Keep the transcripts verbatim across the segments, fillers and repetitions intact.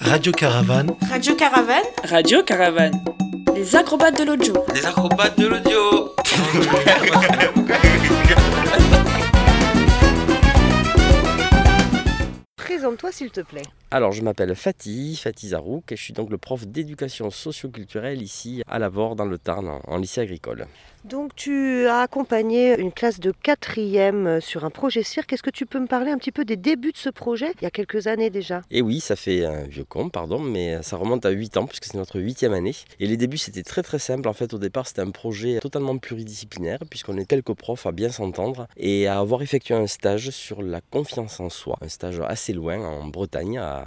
Radio Caravane. Radio Caravane. Radio Caravane. Les acrobates de l'audio. Les acrobates de l'audio. Présente-toi s'il te plaît. Alors je m'appelle Fatih, Fatih Zarouk et je suis donc le prof d'éducation socio-culturelle ici à Lavore dans le Tarn en, en lycée agricole. Donc tu as accompagné une classe de quatrième sur un projet cirque. Est-ce que tu peux me parler un petit peu des débuts de ce projet, il y a quelques années déjà? Et oui, ça fait un vieux con, pardon, mais ça remonte à huit ans puisque c'est notre huitième année. Et les débuts c'était très très simple. En fait au départ c'était un projet totalement pluridisciplinaire puisqu'on est quelques profs à bien s'entendre et à avoir effectué un stage sur la confiance en soi. Un stage assez loin en Bretagne à...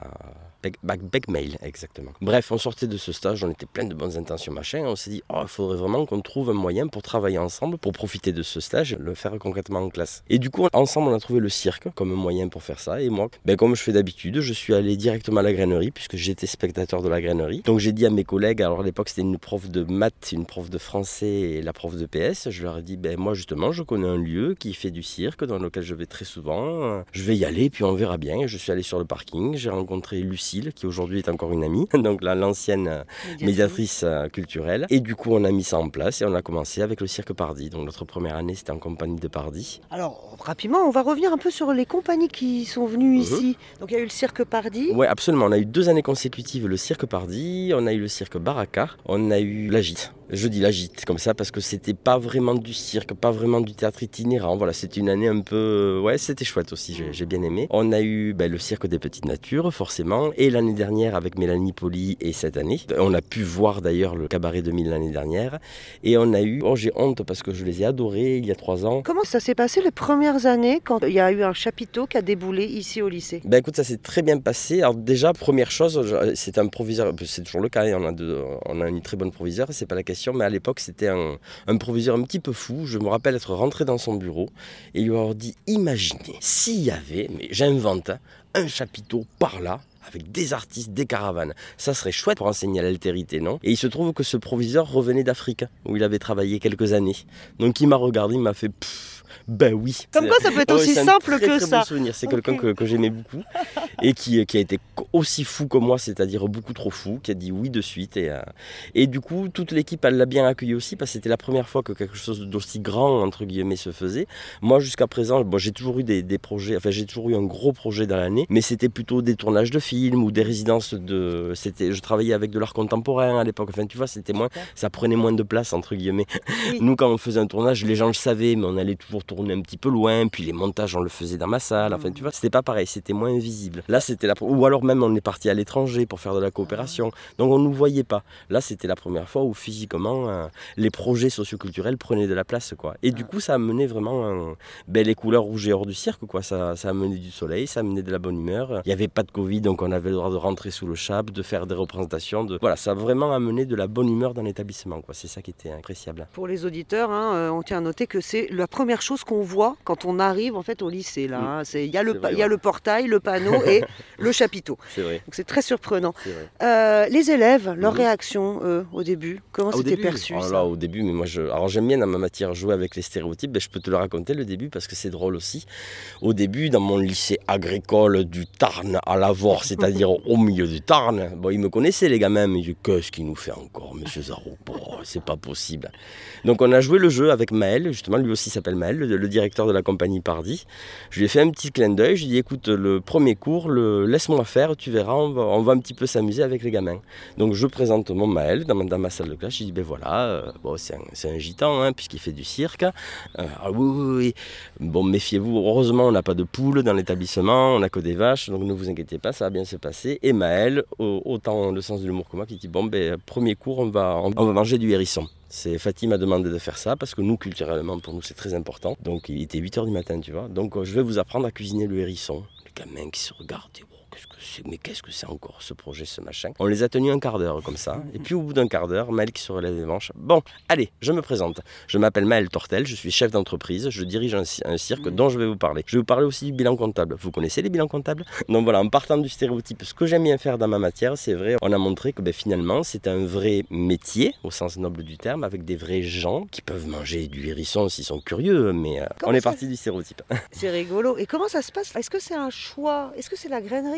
Becmail, exactement. Bref, on sortait de ce stage, on était plein de bonnes intentions, machin. On s'est dit, oh, il faudrait vraiment qu'on trouve un moyen pour travailler ensemble, pour profiter de ce stage, le faire concrètement en classe. Et du coup, ensemble, on a trouvé le cirque comme un moyen pour faire ça. Et moi, ben, comme je fais d'habitude, je suis allé directement à la grainerie, puisque j'étais spectateur de la grainerie. Donc j'ai dit à mes collègues, alors à l'époque, c'était une prof de maths, une prof de français et la prof de P S. Je leur ai dit, ben, moi justement, je connais un lieu qui fait du cirque, dans lequel je vais très souvent. Je vais y aller, puis on verra bien. Et je suis allé sur le parking, j'ai rencontré Lucie, qui aujourd'hui est encore une amie, donc là, l'ancienne médiatrice culturelle. Et du coup, on a mis ça en place et on a commencé avec le cirque Pardi. Donc notre première année, c'était en compagnie de Pardi. Alors, rapidement, on va revenir un peu sur les compagnies qui sont venues mmh. ici. Donc il y a eu le cirque Pardi. Oui, absolument. On a eu deux années consécutives le cirque Pardi, on a eu le cirque Baraka, on a eu la Gîte. Je dis la Gîte comme ça parce que c'était pas vraiment du cirque, pas vraiment du théâtre itinérant. Voilà, c'était une année un peu... Ouais, c'était chouette aussi, j'ai, j'ai bien aimé. On a eu ben, le cirque des petites natures, forcément. Et l'année dernière avec Mélanie Poli et cette année. On a pu voir d'ailleurs le Cabaret deux mille l'année dernière. Et on a eu... Oh, j'ai honte parce que je les ai adorés il y a trois ans. Comment ça s'est passé les premières années quand il y a eu un chapiteau qui a déboulé ici au lycée? Ben écoute, ça s'est très bien passé. Alors déjà, première chose, c'est un proviseur. C'est toujours le cas, on a, de, on a une très bonne proviseure, c'est pas la question. Mais à l'époque, c'était un, un proviseur un petit peu fou. Je me rappelle être rentré dans son bureau et lui avoir dit, imaginez s'il y avait, mais j'invente, un chapiteau par là, avec des artistes, des caravanes. Ça serait chouette pour enseigner l'altérité, non? Et il se trouve que ce proviseur revenait d'Afrique, où il avait travaillé quelques années. Donc il m'a regardé, il m'a fait... Pfff, ben oui. Comme quoi ça peut être aussi ouais, simple très, que très ça. Bon souvenir. C'est okay. quelqu'un que, que j'aimais beaucoup et qui, qui a été aussi fou que moi, c'est-à-dire beaucoup trop fou, qui a dit oui de suite. Et, euh, et du coup, toute l'équipe, elle l'a bien accueilli aussi parce que c'était la première fois que quelque chose d'aussi grand, entre guillemets, se faisait. Moi, jusqu'à présent, bon, j'ai toujours eu des, des projets, enfin j'ai toujours eu un gros projet dans l'année, mais c'était plutôt des tournages de films ou des résidences de... C'était, je travaillais avec de l'art contemporain à l'époque, enfin tu vois, c'était moins, ça prenait moins de place, entre guillemets. Oui. Nous, quand on faisait un tournage, les gens le savaient, mais on allait toujours tourner un petit peu loin, puis les montages, on le faisait dans ma salle, enfin tu vois, c'était pas pareil, c'était moins visible. Là, c'était la... Ou alors même, on est parti à l'étranger pour faire de la coopération, donc on ne nous voyait pas. Là, c'était la première fois où physiquement, euh, les projets socioculturels prenaient de la place, quoi. Et du coup, ça a mené vraiment un... ben, les couleurs rouges et or du cirque, quoi. Ça, ça a mené du soleil, ça a mené de la bonne humeur. Il n'y avait pas de Covid, donc on avait le droit de rentrer sous le chap, de faire des représentations. De... Voilà, ça a vraiment amené de la bonne humeur dans l'établissement, quoi. C'est ça qui était appréciable. Pour les auditeurs, hein, euh, on tient à noter que c'est la première chose qu'on voit quand on arrive en fait au lycée. Là, hein. C'est, il y a le, vrai, il y a ouais. le portail, le panneau et le chapiteau. C'est vrai. Donc c'est très surprenant. C'est vrai. Euh, les élèves, leur mmh. réaction euh, au début, comment ah, c'était début, perçu oh, ça là, Au début, mais moi, je, alors j'aime bien dans ma matière jouer avec les stéréotypes. Ben, je peux te le raconter le début parce que c'est drôle aussi. Au début, dans mon lycée agricole du Tarn à Lavore, c'est-à-dire au milieu du Tarn, bon, ils me connaissaient les gamins, mais je qu'est-ce qu'il nous fait encore, Monsieur Zarouk, bon, c'est pas possible. Donc on a joué le jeu avec Maël, justement, lui aussi s'appelle Maël, le, le directeur de la compagnie Pardi. Je lui ai fait un petit clin d'œil, je lui ai dit écoute, le premier cours, le, laisse-moi faire, tu verras, on va, on va un petit peu s'amuser avec les gamins. Donc je présente mon Maël dans ma, dans ma salle de classe, je lui dis ben voilà, euh, bon, c'est, un, c'est un gitan, hein, puisqu'il fait du cirque. Euh, ah oui, oui, oui, bon, méfiez-vous, heureusement on n'a pas de poules dans l'établissement, on n'a que des vaches, donc ne vous inquiétez pas, ça va bien se passer. Et Maël, autant le sens de l'humour que moi, qui dit bon ben premier cours, on va, on va manger du hérisson. C'est Fatih m'a demandé de faire ça parce que nous, culturellement, pour nous, c'est très important. Donc, il était huit heures du matin, tu vois. Donc, je vais vous apprendre à cuisiner le hérisson. Les gamins qui se regardent, et oh, qu'est-ce que c'est, mais qu'est-ce que c'est encore ce projet, ce machin. On les a tenus un quart d'heure comme ça. Et puis, au bout d'un quart d'heure, Maël qui se relève les manches. Bon, allez, je me présente. Je m'appelle Maël Tortel, je suis chef d'entreprise. Je dirige un, un cirque dont je vais vous parler. Je vais vous parler aussi du bilan comptable. Vous connaissez les bilans comptables? Donc voilà, en partant du stéréotype, ce que j'aime bien faire dans ma matière, c'est vrai, on a montré que ben, finalement, c'est un vrai métier, au sens noble du terme, avec des vrais gens qui peuvent manger du hérisson s'ils sont curieux, mais euh, on est parti du stéréotype. C'est rigolo. Et comment ça se passe? Est-ce que c'est un choix? Est-ce que c'est la grainerie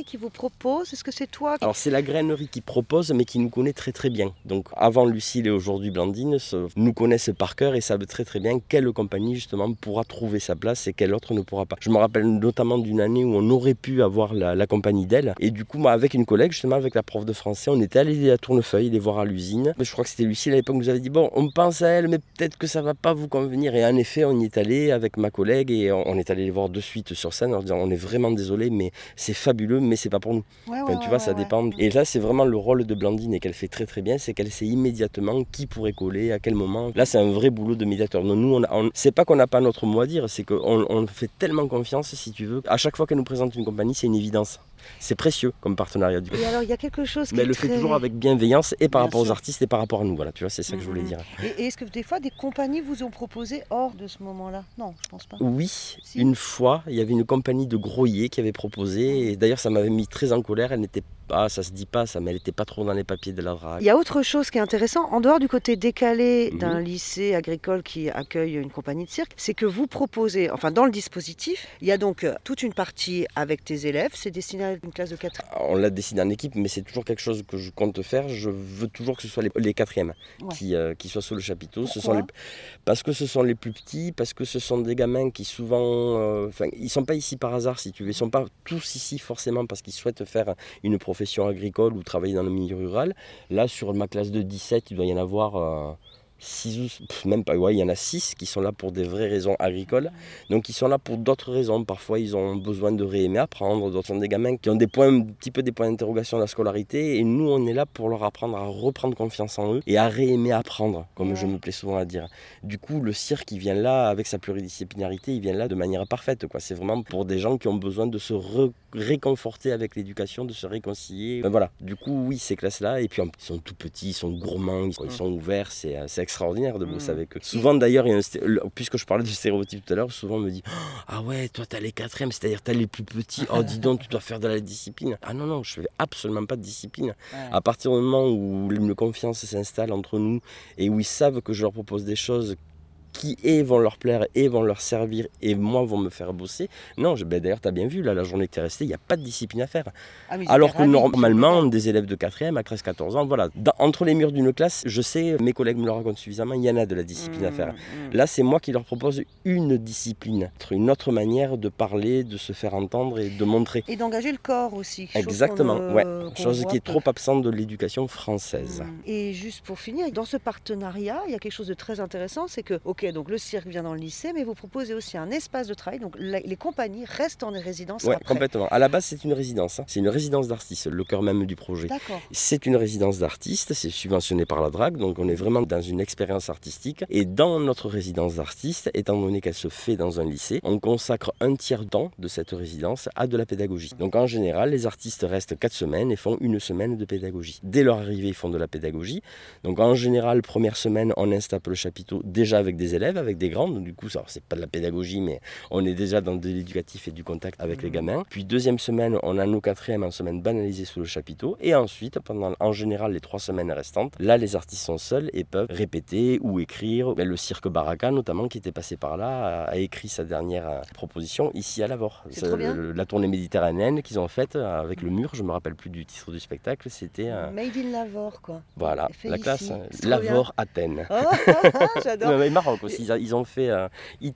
et qui vous propose? Est-ce que c'est toi qui... Alors c'est la grainerie qui propose, mais qui nous connaît très très bien. Donc avant Lucille et aujourd'hui Blandine, se, nous connaissent par cœur et savent très très bien quelle compagnie justement pourra trouver sa place et quelle autre ne pourra pas. Je me rappelle notamment d'une année où on aurait pu avoir la, la compagnie d'elle. Et du coup, moi, avec une collègue, justement avec la prof de français, on était allés à Tournefeuille, les voir à l'usine. Je crois que c'était Lucille à l'époque qui nous avait dit, bon, on pense à elle, mais peut-être que ça va pas vous convenir. Et en effet, on y est allé avec ma collègue et on est allé les voir de suite sur scène en leur disant, on est vraiment désolé, mais c'est fabuleux, mais c'est pas pour nous. Ouais, enfin, ouais, tu ouais, vois, ça ouais. dépend. Et là, c'est vraiment le rôle de Blandine et qu'elle fait très très bien, c'est qu'elle sait immédiatement qui pourrait coller, à quel moment. Là, c'est un vrai boulot de médiateur. Nous, on, on c'est pas qu'on n'a pas notre mot à dire, c'est qu'on on fait tellement confiance, si tu veux. À chaque fois qu'elle nous présente une compagnie, c'est une évidence. C'est précieux comme partenariat. Du coup. Et alors, il y a quelque chose qui Mais est elle le très... fait toujours avec bienveillance et par Bien rapport sûr. aux artistes et par rapport à nous. Voilà, tu vois, c'est ça que je voulais Mhm. dire. Et, et est-ce que des fois, des compagnies vous ont proposé hors de ce moment-là? Non, je pense pas. Oui, Si. une fois, il y avait une compagnie de Groyer qui avait proposé, et d'ailleurs ça m'avait mis très en colère, elle n'était pas, ça se dit pas ça, mais elle n'était pas trop dans les papiers de la drague. Il y a autre chose qui est intéressant, en dehors du côté décalé Mhm. d'un lycée agricole qui accueille une compagnie de cirque, c'est que vous proposez, enfin dans le dispositif, il y a donc euh, toute une partie avec tes élèves, c'est destiné à une classe de quatre. On l'a décidé en équipe, mais c'est toujours quelque chose que je compte faire. Je veux toujours que ce soit les, les quatrièmes Ouais. qui, euh, qui soient sous le chapiteau. Ce Pourquoi sont les, parce que ce sont les plus petits, parce que ce sont des gamins qui souvent... euh, Enfin, ils ne sont pas ici par hasard, si tu veux. Ils ne sont pas tous ici forcément parce qu'ils souhaitent faire une profession agricole ou travailler dans le milieu rural. Là, sur ma classe de dix-sept, il doit y en avoir... Euh, six ou pff, même pas, ouais, il y en a six qui sont là pour des vraies raisons agricoles. Donc ils sont là pour d'autres raisons. Parfois ils ont besoin de réaimer apprendre, d'autres sont des gamins qui ont des points, un petit peu des points d'interrogation dans la scolarité. Et nous on est là pour leur apprendre à reprendre confiance en eux et à réaimer apprendre, comme Ouais. je me plais souvent à dire. Du coup le cirque il vient là avec sa pluridisciplinarité, il vient là de manière parfaite, quoi. C'est vraiment pour des gens qui ont besoin de se re- réconforter avec l'éducation, de se réconcilier. Ben voilà, du coup oui ces classes-là, et puis ils sont tout petits, ils sont gourmands, ils sont ouverts, c'est, c'est extraordinaire de bosser Mmh. avec eux. Souvent d'ailleurs, il y a un sté- puisque je parlais du stéréotype tout à l'heure, souvent on me dit « Ah ouais, toi t'as les quatrièmes, c'est-à-dire t'as les plus petits, oh dis donc, tu dois faire de la discipline. » Ah non, non, je fais absolument pas de discipline. Ouais. À partir du moment où une confiance s'installe entre nous et où ils savent que je leur propose des choses qui et vont leur plaire et vont leur servir et moi vont me faire bosser. Non, je, ben d'ailleurs tu as bien vu, là, la journée que tu es resté, il n'y a pas de discipline à faire. Ah, mais ils Alors étaient que ravis, normalement, monsieur des élèves de quatrième à treize quatorze ans, voilà, dans- entre les murs d'une classe, je sais, mes collègues me le racontent suffisamment, il y en a de la discipline à Mmh, faire. mmh. Là, c'est moi qui leur propose une discipline, une autre manière de parler, de se faire entendre et de montrer. Et d'engager le corps aussi. chose Exactement, qu'on ne- ouais. qu'on Chose voit qui est peu. trop absente de l'éducation française. Mmh. Et juste pour finir, dans ce partenariat, il y a quelque chose de très intéressant, c'est que, ok, donc le cirque vient dans le lycée, mais vous proposez aussi un espace de travail, donc la- les compagnies restent en résidence Ouais, après. complètement. À la base, c'est une résidence. hein. C'est une résidence d'artistes, le cœur même du projet. D'accord. C'est une résidence d'artistes, c'est subventionné par la drague, donc on est vraiment dans une expérience artistique. Et dans notre résidence d'artistes, étant donné qu'elle se fait dans un lycée, on consacre un tiers temps de cette résidence à de la pédagogie. Donc en général, les artistes restent quatre semaines et font une semaine de pédagogie. Dès leur arrivée, ils font de la pédagogie. Donc en général, première semaine, on installe le chapiteau déjà avec des élèves, avec des grands. Donc, du coup, ça, c'est pas de la pédagogie, mais on est déjà dans de l'éducatif et du contact avec les gamins. Puis deuxième semaine, on a nos quatrièmes en semaine banalisée sous le chapiteau. Et ensuite, pendant en général les trois semaines restantes, là les artistes sont seuls et peuvent répéter ou écrire. Le cirque Baraka notamment, qui était passé par là, a, a écrit sa dernière euh, proposition ici à Lavore. C'est trop bien. le- la tournée méditerranéenne qu'ils ont faite euh, avec le mur, je me rappelle plus du titre du spectacle, c'était euh, Made in Lavore, quoi. voilà, Fait la ici. classe, hein. C'est trop Lavore, Athènes. Oh, j'adore. Non, mais Maroc aussi, ils a- ils ont fait euh,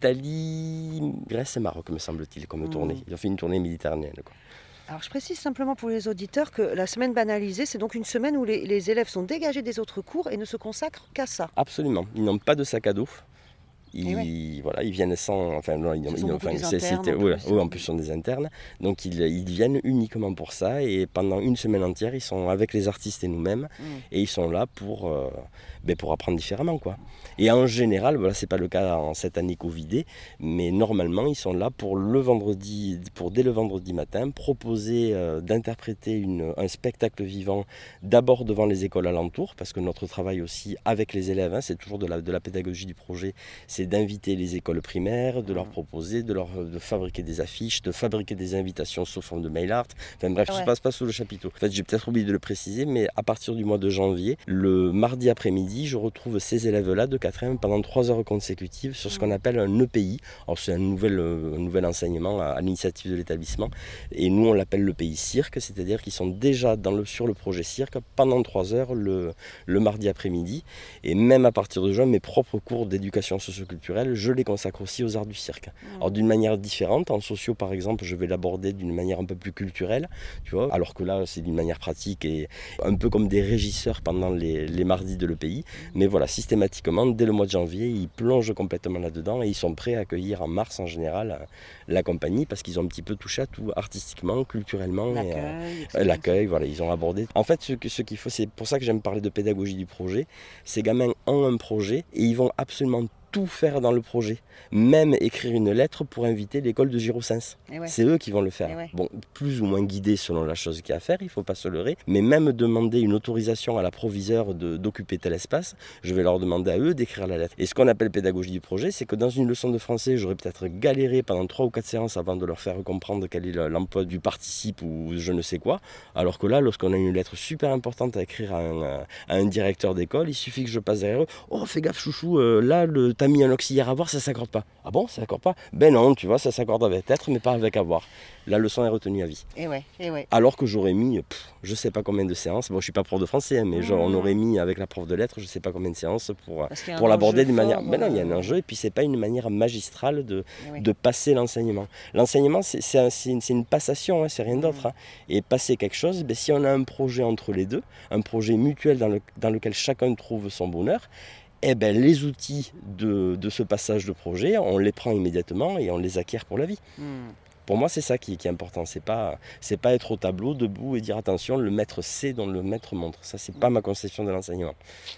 Italie, Grèce et Maroc, me semble-t-il, comme Mm. tournée. Ils ont fait une tournée méditerranéenne. quoi. Alors je précise simplement pour les auditeurs que la semaine banalisée, c'est donc une semaine où les, les élèves sont dégagés des autres cours et ne se consacrent qu'à ça. Absolument, ils n'ont pas de sac à dos. Ils, Eh voilà, ils viennent sans. Enfin, non, ils, Ce ils- sont beaucoup enfin, des c'est- internes, c'était- en ouais, plus. ouais, en plus, ce sont des internes. Donc, ils, ils viennent uniquement pour ça. Et pendant une semaine entière, ils sont avec les artistes et nous-mêmes. Mm. Et ils sont là pour, euh, ben, pour apprendre différemment. Quoi. Et en général, voilà, ce n'est pas le cas en cette année Covidée, mais normalement, ils sont là pour, le vendredi, pour dès le vendredi matin, proposer euh, d'interpréter une, un spectacle vivant d'abord devant les écoles alentours, parce que notre travail aussi avec les élèves, hein, c'est toujours de la, de la pédagogie du projet, c'est d'inviter les écoles primaires, de leur proposer, de, leur, de fabriquer des affiches, de fabriquer des invitations sous forme de mail art. Enfin bref, Ouais. je ne passe pas sous le chapiteau. En fait, j'ai peut-être oublié de le préciser, mais à partir du mois de janvier, le mardi après-midi, je retrouve ces élèves-là de quatrième pendant trois heures consécutives sur ce qu'on appelle un E P I. Alors c'est un nouvel, un nouvel enseignement à, à l'initiative de l'établissement. Et nous, on l'appelle l'E P I cirque, c'est-à-dire qu'ils sont déjà dans le, sur le projet cirque pendant trois heures le, le mardi après-midi. Et même à partir de juin, mes propres cours d'éducation socioculturelle, je les consacre aussi aux arts du cirque. Alors d'une manière différente, en socio par exemple, je vais l'aborder d'une manière un peu plus culturelle, tu vois, alors que là c'est d'une manière pratique et un peu comme des régisseurs pendant les, les mardis de l'E P I. Mais voilà, systématiquement, dès le mois de janvier, ils plongent complètement là-dedans et ils sont prêts à accueillir en mars en général la compagnie parce qu'ils ont un petit peu touché à tout artistiquement, culturellement. L'accueil, et, euh, et cetera. l'accueil, voilà, ils ont abordé. En fait, ce, que- ce qu'il faut, c'est pour ça que j'aime parler de pédagogie du projet. Ces gamins ont un projet et ils vont absolument tout faire dans le projet, même écrire une lettre pour inviter l'école de Girosens. Et ouais. C'est eux qui vont le faire. Eh ouais. Bon, plus ou moins guidés selon la chose qu'il y a à faire, il ne faut pas se leurrer, mais même demander une autorisation à la proviseure de- d'occuper tel espace, je vais leur demander à eux d'écrire la lettre. Et ce qu'on appelle pédagogie du projet, c'est que dans une leçon de français, j'aurais peut-être galéré pendant trois ou quatre séances avant de leur faire comprendre quel est le- l'emploi du participe ou je ne sais quoi, alors que là, lorsqu'on a une lettre super importante à écrire à un, à un directeur d'école, il suffit que je passe derrière eux, oh fais gaffe chouchou, euh, là le t'as mis un auxiliaire à voir, ça s'accorde pas. Ah bon, ça s'accorde pas? Ben non, tu vois, ça s'accorde avec être, mais pas avec avoir. La leçon est retenue à vie. Et ouais, et ouais. Alors que j'aurais mis, pff, je sais pas combien de séances, bon je suis pas prof de français, hein, mais genre, on Mmh. aurait mis avec la prof de lettres, je sais pas combien de séances pour, Parce qu'il y a un pour l'aborder enjeu d'une manière... fort, Ben non, il y a un euh, enjeu, et puis c'est pas une manière magistrale de, et ouais. de passer l'enseignement. L'enseignement, c'est c'est un- c'est une, c'est une passation, hein, c'est rien d'autre. hein. Et passer quelque chose, ben, si on a un projet entre les deux, un projet mutuel dans, le- dans lequel chacun trouve son bonheur, eh ben, les outils de, de ce passage de projet, on les prend immédiatement et on les acquiert pour la vie. Mmh. Pour moi, c'est ça qui, qui est important. C'est pas, c'est pas être au tableau, debout et dire attention, le maître sait dont le maître montre. Ça, c'est pas ma conception de l'enseignement.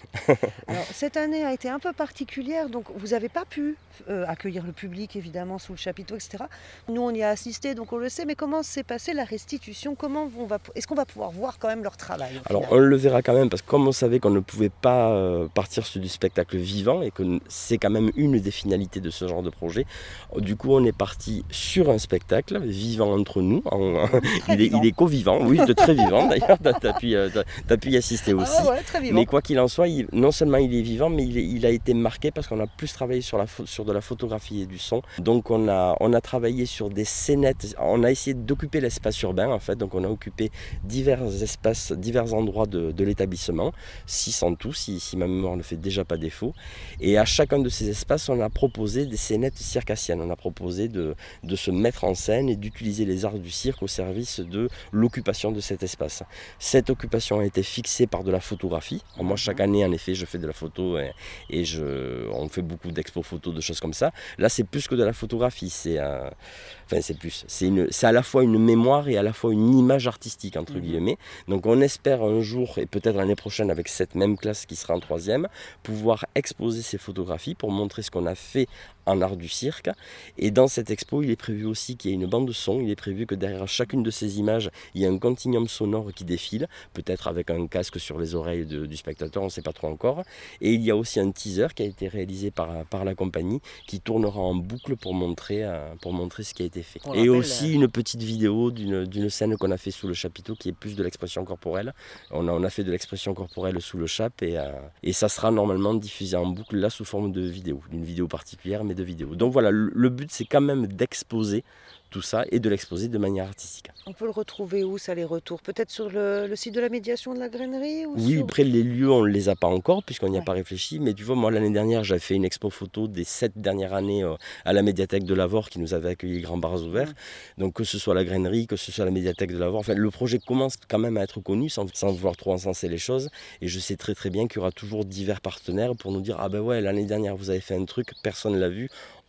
Alors, cette année a été un peu particulière, donc vous n'avez pas pu euh, accueillir le public, évidemment, sous le chapiteau, et cetera. Nous, on y a assisté, donc on le sait, mais comment s'est passée la restitution? Comment on va, Est-ce qu'on va pouvoir voir quand même leur travail au Alors, on final le verra quand même, parce que comme on savait qu'on ne pouvait pas euh, partir sur du spectacle vivant, et que n- c'est quand même une des finalités de ce genre de projet, du coup, on est parti sur un spectacle vivant entre nous. En- Très il, est, vivant. il est co-vivant, oui, de très vivant d'ailleurs. T'as, t'as pu, euh, t'as- t'as pu y assister aussi. Ah ouais, très vivant. Mais quoi qu'il en soit, il- non seulement il est vivant, mais il, est- il a été marqué parce qu'on a plus travaillé sur, la pho- sur de la photographie et du son. Donc on a, on a travaillé sur des scénettes, on a essayé d'occuper l'espace urbain en fait, donc on a occupé divers espaces, divers endroits de, de l'établissement, six en tout, si, si ma mémoire ne fait déjà pas défaut. Et à chacun de ces espaces, on a proposé des scénettes circassiennes, on a proposé de, de se mettre en scène et d'utiliser les arts du cirque au service de l'occupation de cet espace. Cette occupation a été fixée par de la photographie. Alors moi, chaque année, en effet, je fais de la photo et, et je, on fait beaucoup d'expos photos, de choses comme ça. Là, c'est plus que de la photographie. C'est, euh, enfin, c'est plus. C'est, une, c'est à la fois une mémoire et à la fois une image artistique, entre Mhm. guillemets. Donc, on espère un jour, et peut-être l'année prochaine avec cette même classe qui sera en troisième, pouvoir exposer ces photographies pour montrer ce qu'on a fait en art du cirque. Et dans cette expo, il est prévu aussi qu'il y ait une bande son. Il est prévu que derrière chacune de ces images, il y ait un continuum sonore qui défile, peut-être avec un casque sur les oreilles de- du spectateur, on ne sait pas trop encore. Et il y a aussi un teaser qui a été réalisé par, par la compagnie, qui tournera en boucle pour montrer, euh, pour montrer ce qui a été fait. On Et rappelle, aussi une petite vidéo d'une, d'une scène qu'on a fait sous le chapiteau, qui est plus de l'expression corporelle. On a, on a fait de l'expression corporelle sous le chap, et, euh, et ça sera normalement diffusé en boucle, là, sous forme de vidéo. D'une vidéo particulière, mais de vidéo. Donc voilà, le, le but, c'est quand même d'exposer tout ça et de l'exposer de manière artistique. On peut le retrouver où, ça, les retours? Peut-être sur le, le site de la médiation de la grainerie ou Oui, sur- après les lieux, on ne les a pas encore puisqu'on n'y a Ouais. pas réfléchi. Mais tu vois, moi l'année dernière, j'avais fait une expo photo des sept dernières années euh, à la médiathèque de Lavore qui nous avait accueilli grand bras ouverts. Donc que ce soit la grainerie, que ce soit la médiathèque de Lavore, enfin le projet commence quand même à être connu sans, sans vouloir trop encenser les choses. Et je sais très très bien qu'il y aura toujours divers partenaires pour nous dire ah ben ouais, l'année dernière vous avez fait un truc, personne ne l'a vu.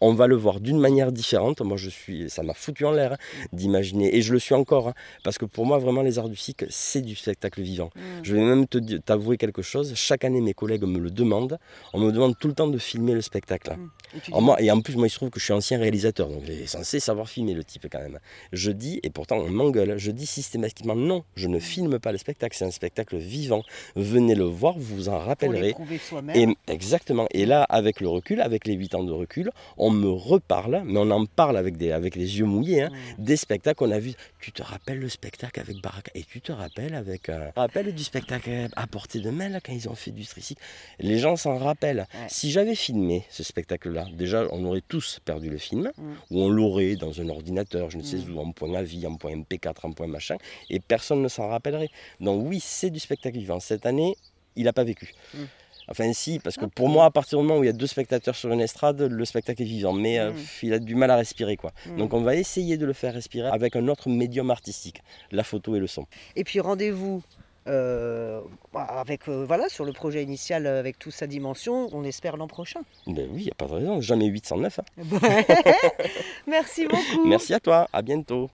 on va le voir d'une manière différente. Moi, je suis, ça m'a foutu en l'air hein, d'imaginer, et je le suis encore, hein, parce que pour moi, vraiment, les arts du cirque, c'est du spectacle vivant. Mmh. Je vais même te, t'avouer quelque chose, chaque année, mes collègues me le demandent, on me demande tout le temps de filmer le spectacle. Mmh. Et, Alors moi, et en plus, moi, il se trouve que je suis ancien réalisateur, donc il est censé savoir filmer le type quand même. Je dis, et pourtant on m'engueule, je dis systématiquement non, je ne filme pas le spectacle, c'est un spectacle vivant. Venez le voir, vous vous en rappellerez. Pour l'éprouver soi-même. Et, exactement. Et là, avec le recul, avec les huit ans de recul, on me reparle, mais on en parle avec, des, avec les yeux mouillés, hein, mmh. des spectacles qu'on a vus. Tu te rappelles le spectacle avec Baraka, et tu te rappelles avec, euh, rappelles du spectacle à portée de main là, quand ils ont fait du tricycle. Les gens s'en rappellent. Ouais. Si j'avais filmé ce spectacle-là, déjà, on aurait tous perdu le film, mmh. ou on l'aurait dans un ordinateur, je ne sais mmh. où, en point A V I, en point M P quatre, en point machin, et personne ne s'en rappellerait. Donc oui, c'est du spectacle vivant. Cette année, il n'a pas vécu. Mmh. Enfin si, parce que pour moi, à partir du moment où il y a deux spectateurs sur une estrade, le spectacle est vivant, mais mmh. euh, il a du mal à respirer, quoi. Mmh. Donc on va essayer de le faire respirer avec un autre médium artistique, la photo et le son. Et puis rendez-vous Euh, avec, euh, voilà, sur le projet initial avec toute sa dimension, on espère l'an prochain. Ben oui, il n'y a pas de raison, jamais huit cent neuf. Hein. Merci beaucoup. Merci à toi, à bientôt.